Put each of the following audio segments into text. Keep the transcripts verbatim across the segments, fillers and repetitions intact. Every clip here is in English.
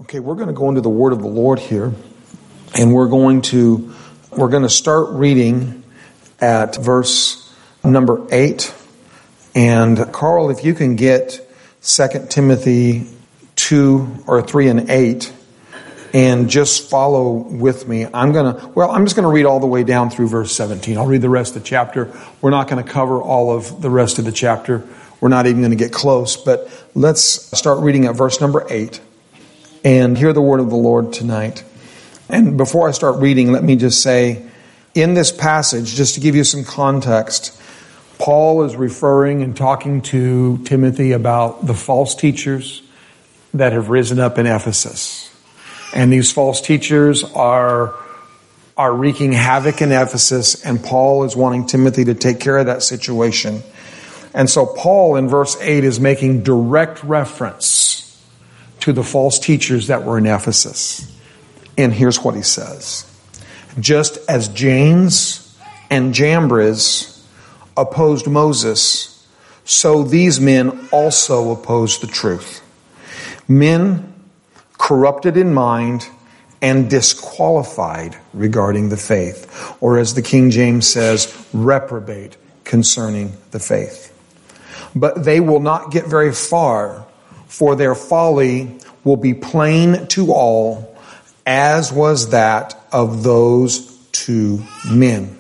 Okay, we're going to go into the Word of the Lord here, and we're going to we're going to start reading at verse number eight. And Carl, if you can get Second Timothy two or three and eight, and just follow with me. I'm gonna well, I'm just going to read all the way down through verse seventeen. I'll read the rest of the chapter. We're not going to cover all of the rest of the chapter. We're not even going to get close, but let's start reading at verse number eight. And hear the word of the Lord tonight. And before I start reading, let me just say, in this passage, just to give you some context, Paul is referring and talking to Timothy about the false teachers that have risen up in Ephesus. And these false teachers are, are wreaking havoc in Ephesus, and Paul is wanting Timothy to take care of that situation. And so Paul in verse eight is making direct reference to the false teachers that were in Ephesus. And here's what he says. Just as Jannes and Jambres opposed Moses, so these men also opposed the truth. Men corrupted in mind and disqualified regarding the faith. Or as the King James says, reprobate concerning the faith. But they will not get very far, for their folly will be plain to all, as was that of those two men.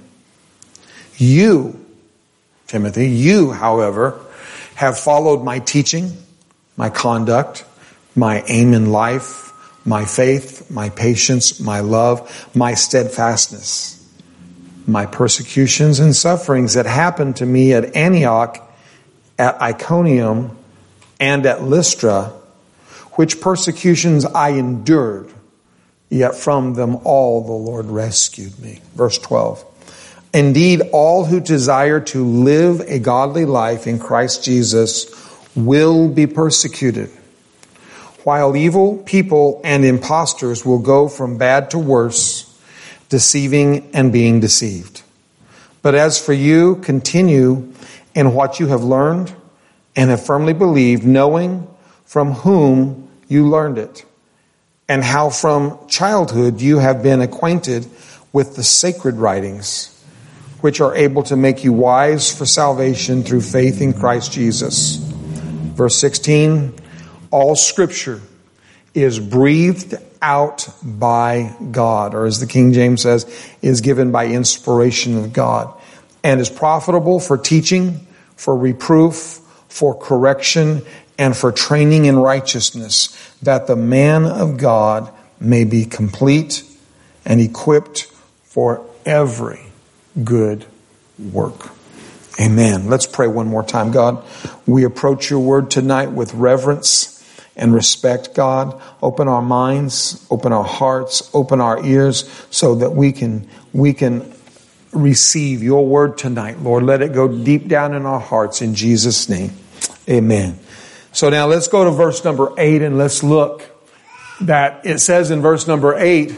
You, Timothy, you, however, have followed my teaching, my conduct, my aim in life, my faith, my patience, my love, my steadfastness, my persecutions and sufferings that happened to me at Antioch, at Iconium, and at Lystra, which persecutions I endured, yet from them all the Lord rescued me. Verse twelve. Indeed, all who desire to live a godly life in Christ Jesus will be persecuted, while evil people and impostors will go from bad to worse, deceiving and being deceived. But as for you, continue in what you have learned and have firmly believed, knowing from whom you learned it, and how from childhood you have been acquainted with the sacred writings, which are able to make you wise for salvation through faith in Christ Jesus. Verse sixteen, all Scripture is breathed out by God, or as the King James says, is given by inspiration of God, and is profitable for teaching, for reproof, for correction, and for training in righteousness, that the man of God may be complete and equipped for every good work. Amen. Let's pray one more time. God, we approach your word tonight with reverence and respect. God, open our minds, open our hearts, open our ears so that we can we can receive your word tonight, Lord. Let it go deep down in our hearts in Jesus' name. Amen. So now let's go to verse number eight and let's look that it says in verse number eight,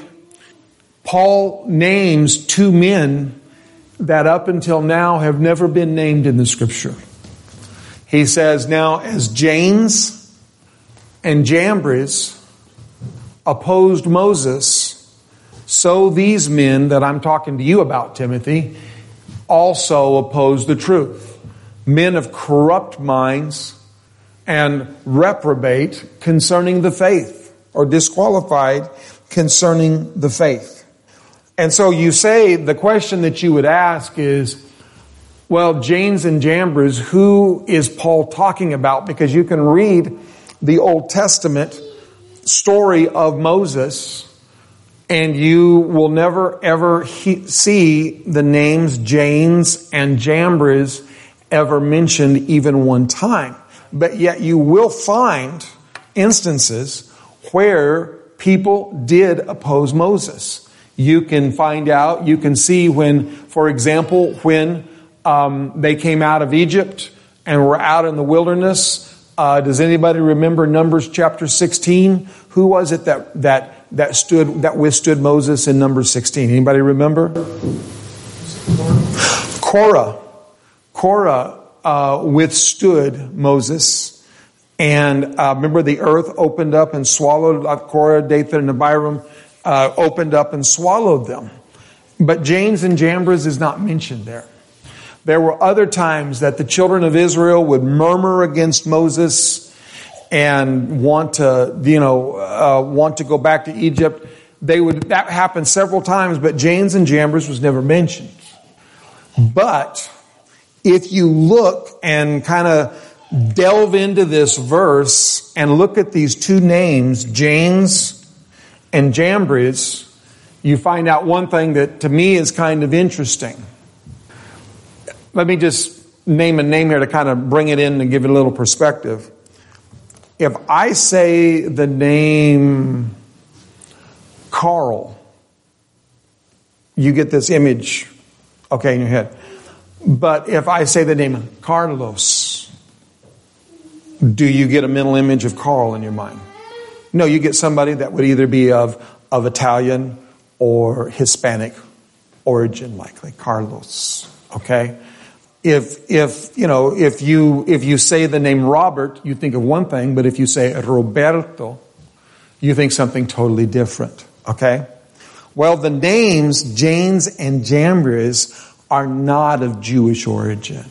Paul names two men that up until now have never been named in the Scripture. He says, now as Jannes and Jambres opposed Moses, so these men that I'm talking to you about, Timothy, also oppose the truth. Men of corrupt minds and reprobate concerning the faith, or disqualified concerning the faith. And so you say, the question that you would ask is, well, Jannes and Jambres, who is Paul talking about? Because you can read the Old Testament story of Moses, and you will never ever he- see the names Jannes and Jambres ever mentioned even one time. But yet you will find instances where people did oppose Moses. You can find out, you can see when, for example, when um, they came out of Egypt and were out in the wilderness. Uh, does anybody remember Numbers chapter sixteen? Who was it that that that stood that withstood Moses in Numbers sixteen? Anybody remember? Korah. Korah uh, withstood Moses And uh, remember, the earth opened up and swallowed uh, Korah, Dathan, and Abiram, uh, opened up and swallowed them. But Jannes and Jambres is not mentioned there. There were other times that the children of Israel would murmur against Moses and want to, you know, uh, want to go back to Egypt. They would, that happened several times, but Jannes and Jambres was never mentioned. But if you look and kind of delve into this verse and look at these two names, Jannes and Jambres, you find out one thing that to me is kind of interesting. Let me just name a name here to kind of bring it in and give it a little perspective. If I say the name Carl, you get this image, okay, in your head. But if I say the name Carlos, do you get a mental image of Carl in your mind? No, you get somebody that would either be of, of Italian or Hispanic origin, likely Carlos. Okay? If if you know, if you if you say the name Robert, you think of one thing, but if you say Roberto, you think something totally different. Okay? Well, the names Jannes and Jambres are not of Jewish origin.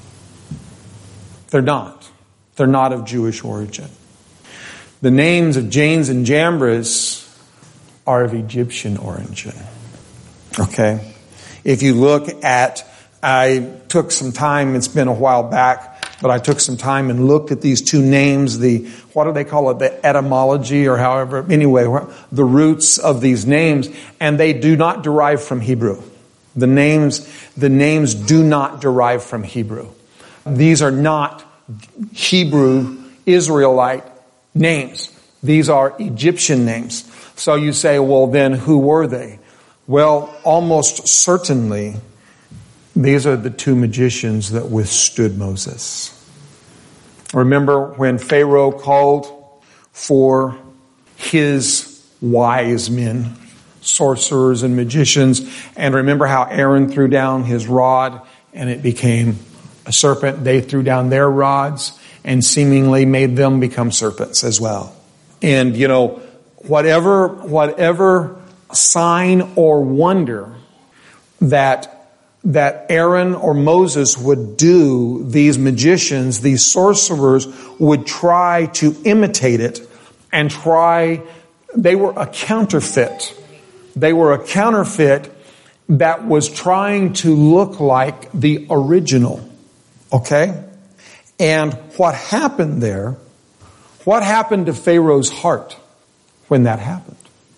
They're not. They're not of Jewish origin. The names of Jannes and Jambres are of Egyptian origin. Okay? If you look at, I took some time, it's been a while back, but I took some time and looked at these two names, the, what do they call it, the etymology or however, anyway, the roots of these names, and they do not derive from Hebrew. The names, the names do not derive from Hebrew. These are not Hebrew Israelite names. These are Egyptian names. So you say, well, then who were they? Well, almost certainly, these are the two magicians that withstood Moses. Remember when Pharaoh called for his wise men, sorcerers and magicians, and remember how Aaron threw down his rod and it became a serpent. They threw down their rods and seemingly made them become serpents as well. And, you know, whatever, whatever sign or wonder that that Aaron or Moses would do, these magicians, these sorcerers would try to imitate it and try, they were a counterfeit. They were a counterfeit that was trying to look like the original. Okay? And what happened there, what happened to Pharaoh's heart when that happened?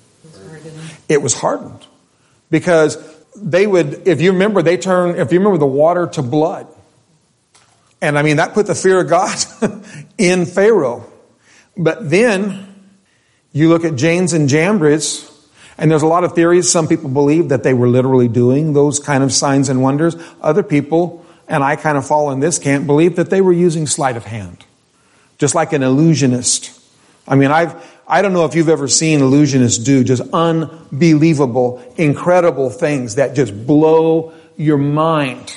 It was hardened. Because they would, if you remember, they turned, if you remember the water to blood. And I mean, that put the fear of God in Pharaoh. But then you look at Jannes and Jambres, and there's a lot of theories. Some people believe that they were literally doing those kind of signs and wonders. Other people, and I kind of fall in this camp, believe that they were using sleight of hand. Just like an illusionist. I mean, I've, I don't know if you've ever seen illusionists do just unbelievable, incredible things that just blow your mind.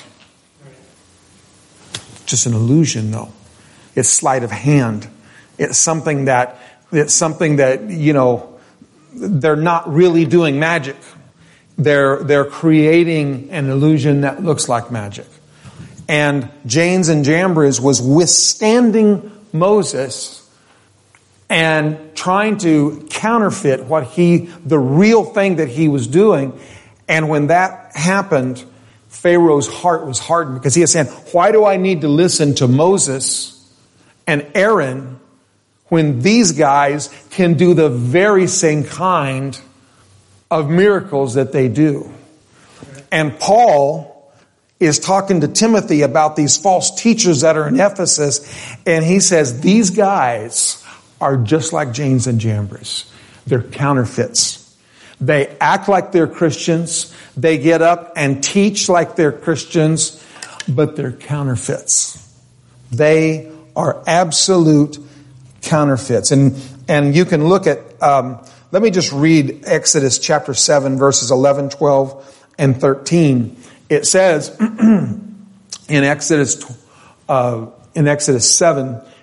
Just an illusion, though. It's sleight of hand. It's something that, it's something that, you know, they're not really doing magic. They're, they're creating an illusion that looks like magic. And Jannes and Jambres was withstanding Moses and trying to counterfeit what he, the real thing that he was doing. And when that happened, Pharaoh's heart was hardened because he was saying, why do I need to listen to Moses and Aaron when these guys can do the very same kind of miracles that they do? And Paul is talking to Timothy about these false teachers that are in Ephesus, and he says, these guys are just like Jannes and Jambres. They're counterfeits. They act like they're Christians. They get up and teach like they're Christians, but they're counterfeits. They are absolute counterfeits. And, and you can look at, um, let me just read Exodus chapter seven, verses eleven, twelve, and thirteen. It says in Exodus, uh, in Exodus seven,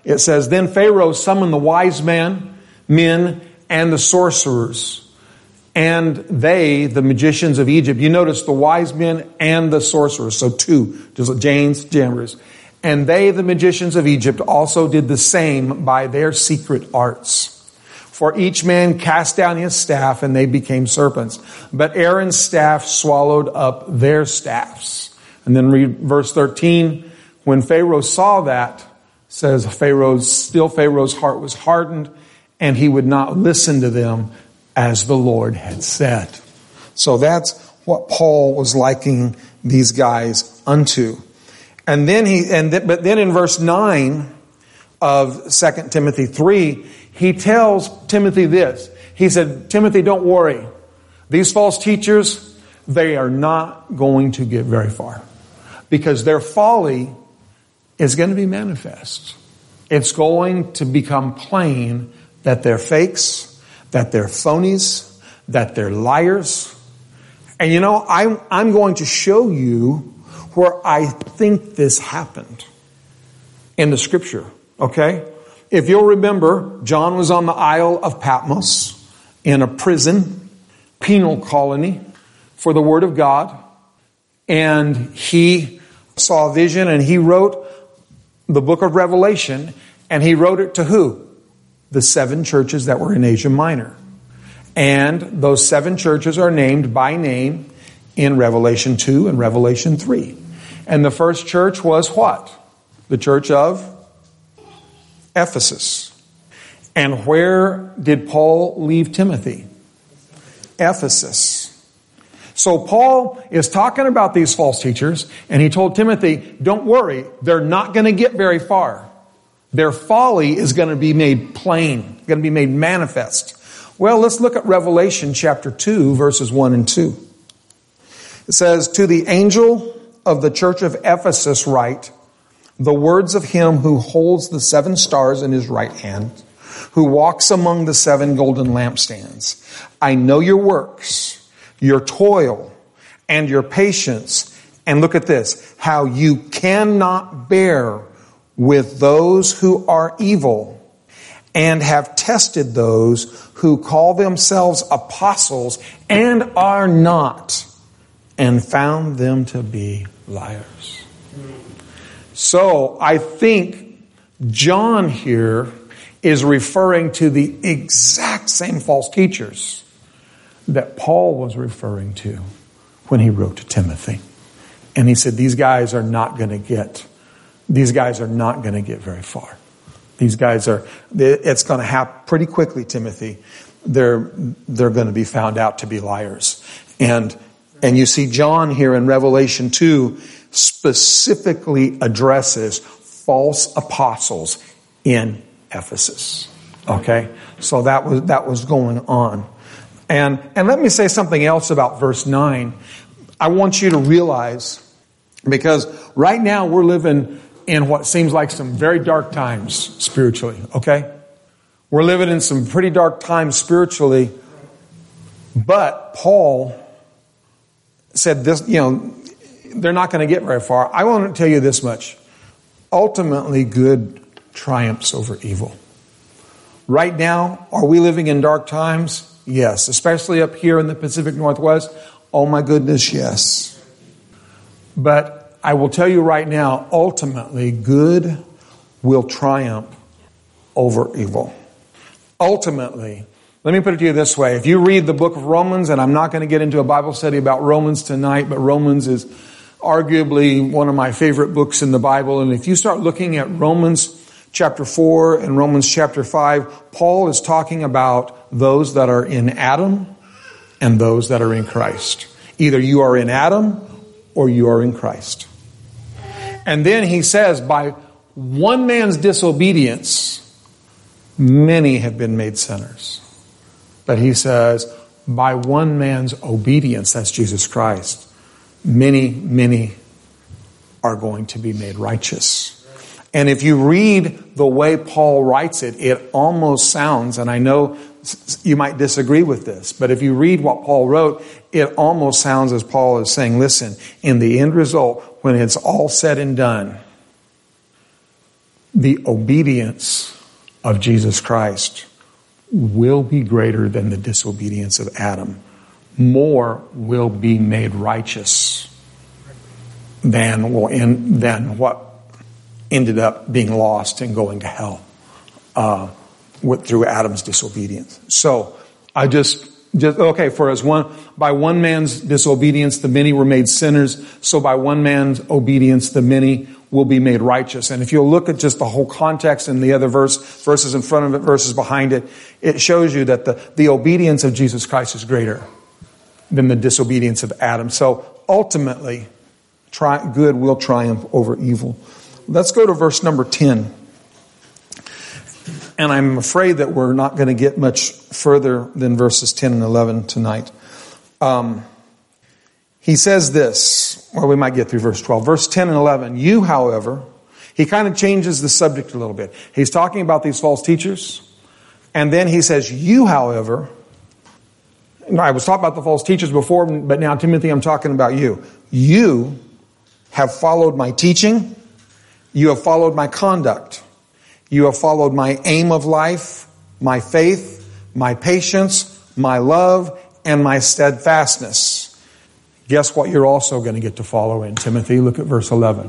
it says, then Pharaoh summoned the wise men, men and the sorcerers, and they, the magicians of Egypt. You notice the wise men and the sorcerers, so two, just James, Jambres. And they, the magicians of Egypt, also did the same by their secret arts. For each man cast down his staff, and they became serpents. But Aaron's staff swallowed up their staffs. And then read verse thirteen. When Pharaoh saw that, says Pharaoh's, still Pharaoh's heart was hardened, and he would not listen to them as the Lord had said. So that's what Paul was likening these guys unto. And then he, and th- but then in verse nine of Second Timothy three, he tells Timothy this. He said, Timothy, don't worry. These false teachers, they are not going to get very far, because their folly is going to be manifest. It's going to become plain that they're fakes, that they're phonies, that they're liars. And you know, I'm, I'm going to show you where I think this happened in the scripture, okay? If you'll remember, John was on the Isle of Patmos in a prison, penal colony for the Word of God. And he saw a vision, and he wrote the book of Revelation, and he wrote it to who? The seven churches that were in Asia Minor. And those seven churches are named by name in Revelation two and Revelation three. And the first church was what? The church of Ephesus. And where did Paul leave Timothy? Ephesus. So Paul is talking about these false teachers, and he told Timothy, don't worry, they're not going to get very far. Their folly is going to be made plain, going to be made manifest. Well, let's look at Revelation chapter two, verses one and two. It says, to the angel of the church of Ephesus write, the words of him who holds the seven stars in his right hand, who walks among the seven golden lampstands. I know your works, your toil, and your patience. And look at this, how you cannot bear with those who are evil, and have tested those who call themselves apostles and are not, and found them to be liars. So I think John here is referring to the exact same false teachers that Paul was referring to when he wrote to Timothy. And he said, these guys are not going to get, these guys are not going to get very far. These guys are, it's going to happen pretty quickly, Timothy. They're, they're going to be found out to be liars. And, and you see John here in Revelation two specifically addresses false apostles in Ephesus. Okay? So that was, that was going on. And, and let me say something else about verse nine. I want you to realize, because right now we're living in what seems like some very dark times spiritually, okay? We're living in some pretty dark times spiritually, but Paul said this, you know, they're not going to get very far. I want to tell you this much. Ultimately, good triumphs over evil. Right now, are we living in dark times? Yes, especially up here in the Pacific Northwest. Oh my goodness, yes. But I will tell you right now, ultimately, good will triumph over evil. Ultimately, let me put it to you this way. If you read the book of Romans, and I'm not going to get into a Bible study about Romans tonight, but Romans is arguably one of my favorite books in the Bible. And if you start looking at Romans chapter four and Romans chapter five, Paul is talking about those that are in Adam and those that are in Christ. Either you are in Adam or you are in Christ. And then he says, by one man's disobedience, many have been made sinners. But he says, by one man's obedience, that's Jesus Christ, many, many are going to be made righteous. And if you read the way Paul writes it, it almost sounds, and I know you might disagree with this, but if you read what Paul wrote, it almost sounds as Paul is saying, listen, in the end result, when it's all said and done, the obedience of Jesus Christ will be greater than the disobedience of Adam. More will be made righteous than, will end, than what ended up being lost and going to hell uh, with, through Adam's disobedience. So I just, just okay, for as one by one man's disobedience the many were made sinners, so by one man's obedience the many will be made righteous. And if you'll look at just the whole context in the other verse, verses in front of it, verses behind it, it shows you that the, the obedience of Jesus Christ is greater than the disobedience of Adam. So ultimately, try, good will triumph over evil. Let's go to verse number ten. And I'm afraid that we're not going to get much further than verses ten and eleven tonight. Um, he says this, or we might get through verse twelve. Verse ten and eleven. You, however, he kind of changes the subject a little bit. He's talking about these false teachers. And then he says, you, however, I was talking about the false teachers before, but now, Timothy, I'm talking about you. You have followed my teaching. You have followed my conduct. You have followed my aim of life, my faith, my patience, my love, and my steadfastness. Guess what you're also going to get to follow in, Timothy? Look at verse eleven.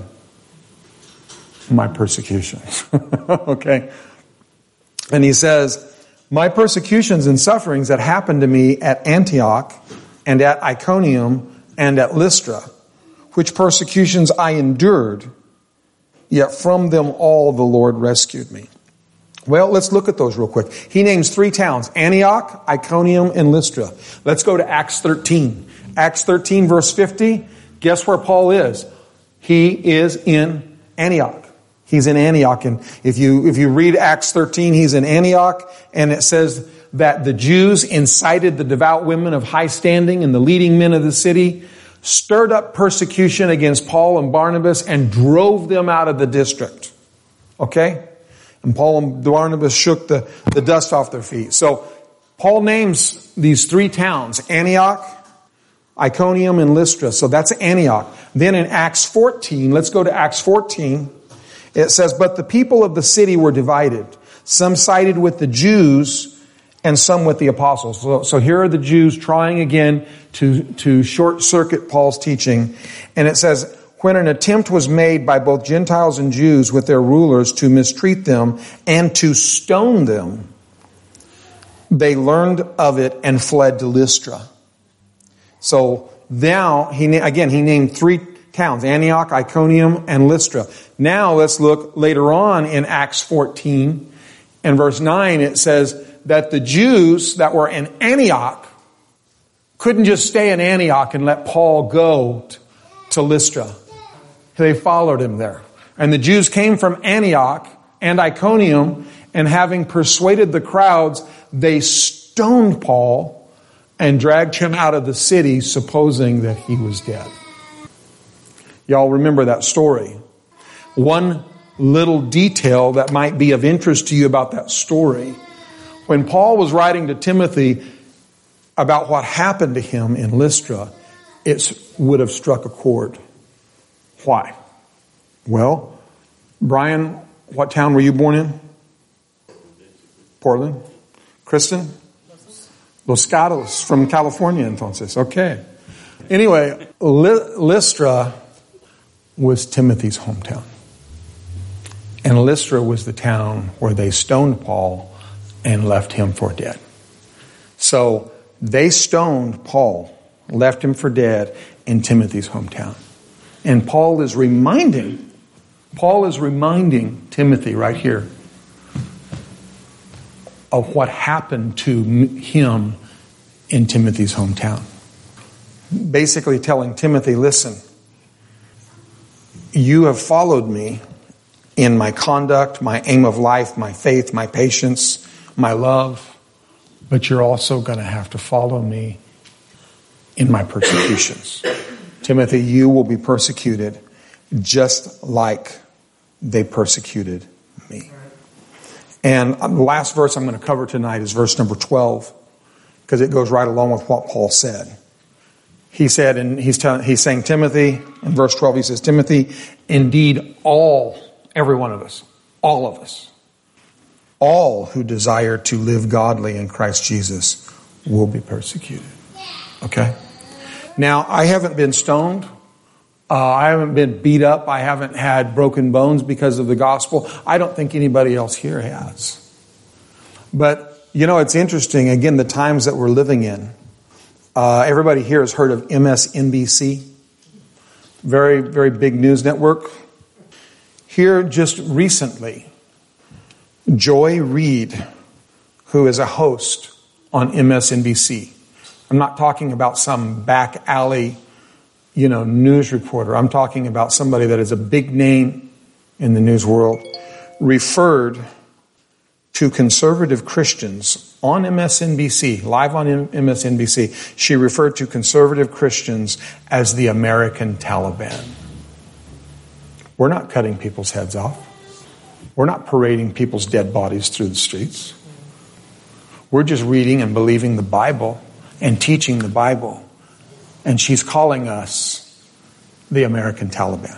My persecutions. Okay. And he says, my persecutions and sufferings that happened to me at Antioch and at Iconium and at Lystra, which persecutions I endured, yet from them all the Lord rescued me. Well, let's look at those real quick. He names three towns, Antioch, Iconium, and Lystra. Let's go to Acts thirteen. Acts thirteen, verse fifty. Guess where Paul is? He is in Antioch. He's in Antioch. And if you, if you read Acts thirteen, he's in Antioch. And it says that the Jews incited the devout women of high standing and the leading men of the city, stirred up persecution against Paul and Barnabas, and drove them out of the district. Okay? And Paul and Barnabas shook the, the dust off their feet. So Paul names these three towns, Antioch, Iconium, and Lystra. So that's Antioch. Then in Acts fourteen, let's go to Acts fourteen. It says, but the people of the city were divided. Some sided with the Jews and some with the apostles. So, so here are the Jews trying again to, to short circuit Paul's teaching. And it says, when an attempt was made by both Gentiles and Jews with their rulers to mistreat them and to stone them, they learned of it and fled to Lystra. So now, he again, he named three towns, Antioch, Iconium, and Lystra. Now let's look later on in Acts fourteen and verse nine. It says that the Jews that were in Antioch couldn't just stay in Antioch and let Paul go to Lystra. They followed him there. And the Jews came from Antioch and Iconium, and having persuaded the crowds, they stoned Paul and dragged him out of the city, supposing that he was dead. Y'all remember that story. One little detail that might be of interest to you about that story. When Paul was writing to Timothy about what happened to him in Lystra, it would have struck a chord. Why? Well, Brian, what town were you born in? Portland. Kristen? Los Gatos, from California, entonces. Okay. Anyway, Lystra was Timothy's hometown. And Lystra was the town where they stoned Paul and left him for dead. So they stoned Paul, left him for dead in Timothy's hometown. And Paul is reminding, Paul is reminding Timothy right here of what happened to him in Timothy's hometown. Basically telling Timothy, listen, you have followed me in my conduct, my aim of life, my faith, my patience, my love, but you're also going to have to follow me in my persecutions. Timothy, you will be persecuted just like they persecuted me. And the last verse I'm going to cover tonight is verse number twelve, because it goes right along with what Paul said. He said, and he's telling, he's saying, Timothy, in verse twelve, he says, Timothy, indeed all, every one of us, All of us. All who desire to live godly in Christ Jesus will be persecuted. Okay? Now, I haven't been stoned. Uh, I haven't been beat up. I haven't had broken bones because of the gospel. I don't think anybody else here has. But, you know, it's interesting, again, the times that we're living in. Uh, everybody here has heard of M S N B C. Very, very big news network. Here just recently, Joy Reid, who is a host on M S N B C. I'm not talking about some back alley, you know, news reporter. I'm talking about somebody that is a big name in the news world, referred to conservative Christians on M S N B C, live on M S N B C. She referred to conservative Christians as the American Taliban. We're not cutting people's heads off. We're not parading people's dead bodies through the streets. We're just reading and believing the Bible and teaching the Bible. And she's calling us the American Taliban.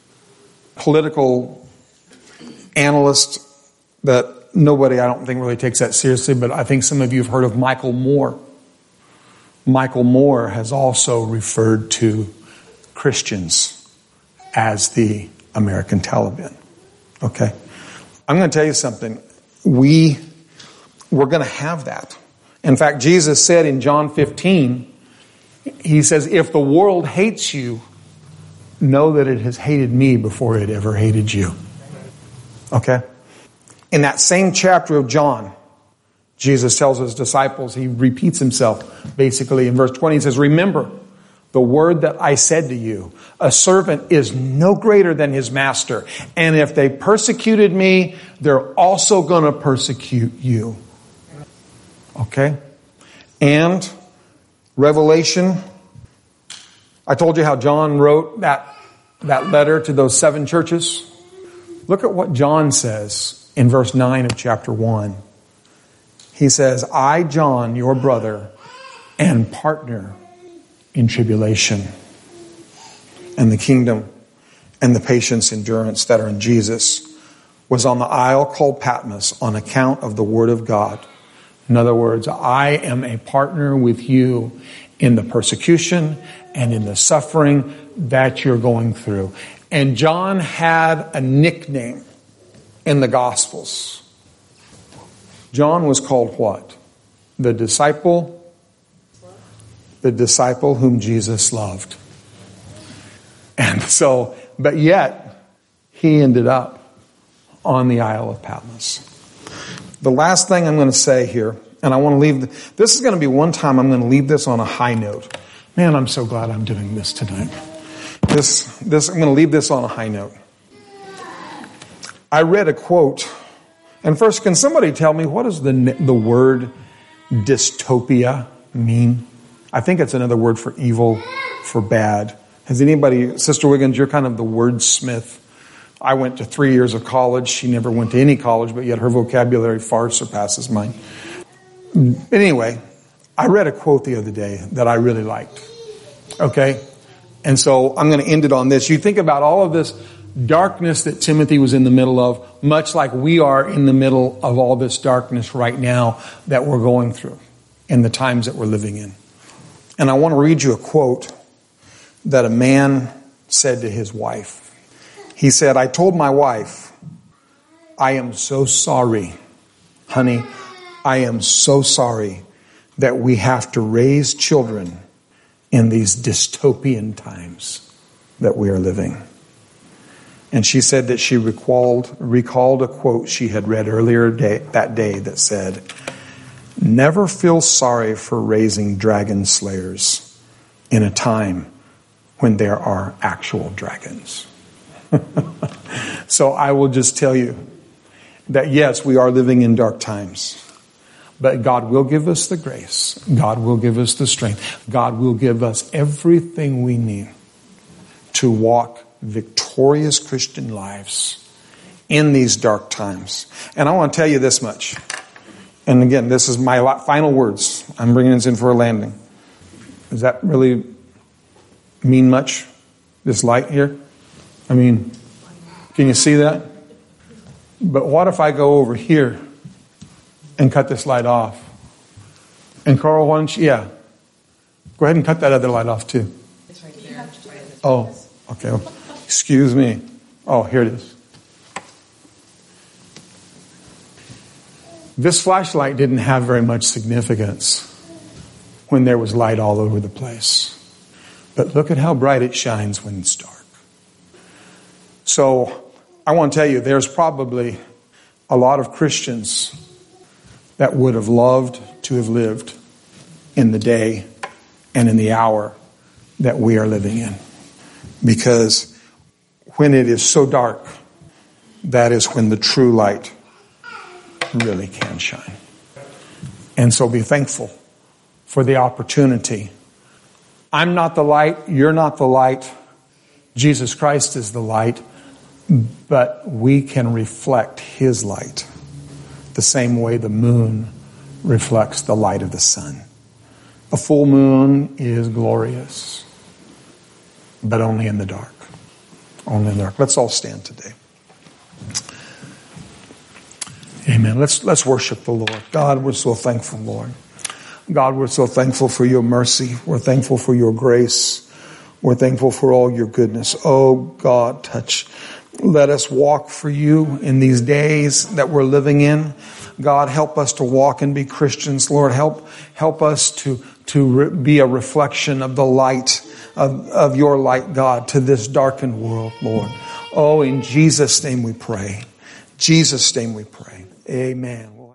Political analyst that nobody, I don't think, really takes that seriously, but I think some of you have heard of Michael Moore. Michael Moore has also referred to Christians as the American Taliban. Okay? I'm going to tell you something. We, we're going to have that. In fact, Jesus said in John fifteen, he says, if the world hates you, know that it has hated me before it ever hated you. Okay? In that same chapter of John, Jesus tells his disciples, he repeats himself basically in verse twenty. He says, remember the word that I said to you, a servant is no greater than his master. And if they persecuted me, they're also going to persecute you. Okay? And Revelation, I told you how John wrote that, that letter to those seven churches. Look at what John says in verse nine of chapter one. He says, I, John, your brother and partner in tribulation and the kingdom and the patience, endurance that are in Jesus, was on the isle called Patmos on account of the word of God. In other words, I am a partner with you in the persecution and in the suffering that you're going through. And John had a nickname in the Gospels. John was called what? The disciple, the disciple whom Jesus loved. And so, but yet, he ended up on the Isle of Patmos. The last thing I'm going to say here, and I want to leave, the, this is going to be one time I'm going to leave this on a high note. Man, I'm so glad I'm doing this tonight. This, this, I'm going to leave this on a high note. I read a quote, and first, can somebody tell me what does the the word dystopia mean? I think it's another word for evil, for bad. Has anybody, Sister Wiggins, you're kind of the wordsmith. I went to three years of college. She never went to any college, but yet her vocabulary far surpasses mine. Anyway, I read a quote the other day that I really liked. Okay? And so I'm going to end it on this. You think about all of this darkness that Timothy was in the middle of, much like we are in the middle of all this darkness right now that we're going through in the times that we're living in. And I want to read you a quote that a man said to his wife. He said, I told my wife, I am so sorry, honey, I am so sorry that we have to raise children in these dystopian times that we are living. And she said that she recalled, recalled a quote she had read earlier day, that day that said, never feel sorry for raising dragon slayers in a time when there are actual dragons. So I will just tell you that yes, we are living in dark times, but God will give us the grace. God will give us the strength. God will give us everything we need to walk victorious Christian lives in these dark times. And I want to tell you this much. And again, this is my final words. I'm bringing this in for a landing. Does that really mean much? This light here? I mean, can you see that? But what if I go over here and cut this light off? And Carl, why don't you, yeah. Go ahead and cut that other light off too. It's right there. Oh, okay. Excuse me. Oh, here it is. This flashlight didn't have very much significance when there was light all over the place. But look at how bright it shines when it's dark. So I want to tell you, there's probably a lot of Christians that would have loved to have lived in the day and in the hour that we are living in. Because when it is so dark, that is when the true light really can shine. And so be thankful for the opportunity. I'm not the light, you're not the light, Jesus Christ is the light, but we can reflect His light the same way the moon reflects the light of the sun. A full moon is glorious, but only in the dark. Only in the dark. Let's all stand today. Amen. Let's let's worship the Lord. God, we're so thankful, Lord. God, we're so thankful for your mercy. We're thankful for your grace. We're thankful for all your goodness. Oh, God, touch. Let us walk for you in these days that we're living in. God, help us to walk and be Christians. Lord, help help us to, to re- be a reflection of the light, of, of your light, God, to this darkened world, Lord. Oh, in Jesus' name we pray. Jesus' name we pray. Amen.